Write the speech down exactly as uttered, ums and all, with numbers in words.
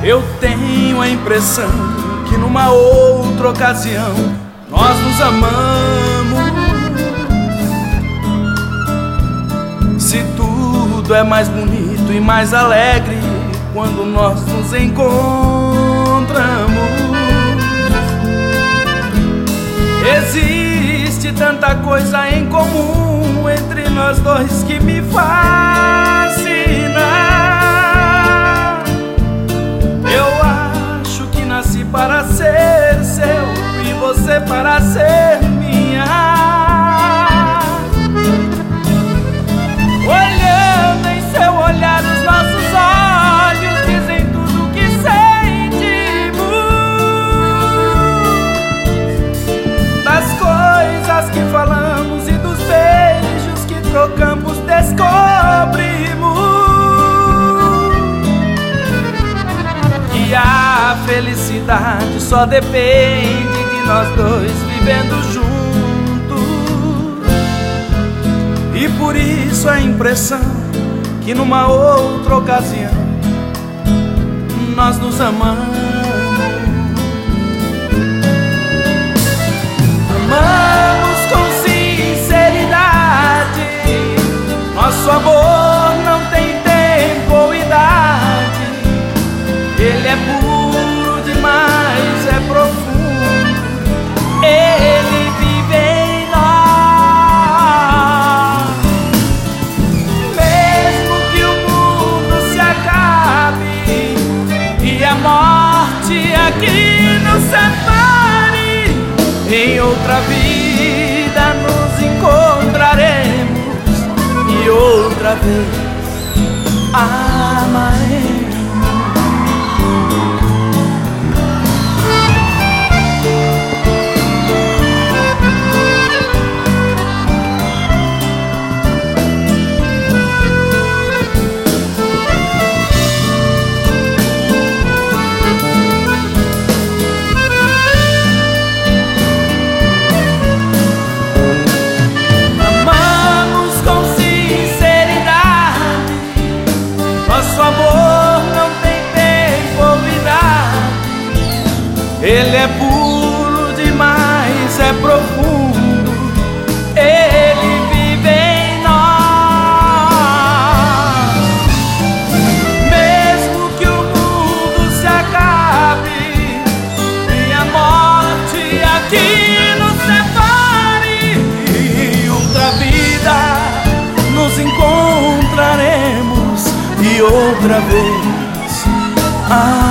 Eu tenho a impressão que numa outra ocasião nós nos amamos. Se tudo é mais bonito e mais alegre quando nós nos encontramos. Existe tanta coisa em comum entre nós dois que me fascina. Eu acho que nasci para ser seu e você para ser minha. Olhando em seu olhar, os nossos olhos dizem tudo o que sentimos. Das coisas que falamos e dos beijos que trocamos, descobrimos que a felicidade só depende de nós dois vivendo juntos. E por isso a impressão que numa outra ocasião nós nos amamos. Amamos com sinceridade, nosso amor não tem tempo ou idade. Ele é puro demais, é profundo, ele vive em nós. Mesmo que o mundo se acabe e a morte aqui nos separe, em outra vida nos encontraremos e outra vez amaremos. Nosso amor não tem tempo ou idade. Ele é puro demais, é profundo, ele vive em nós. Mesmo que o mundo se acabe e a morte aqui nos separe, em outra vida nos encontraremos e outra vez. Ah.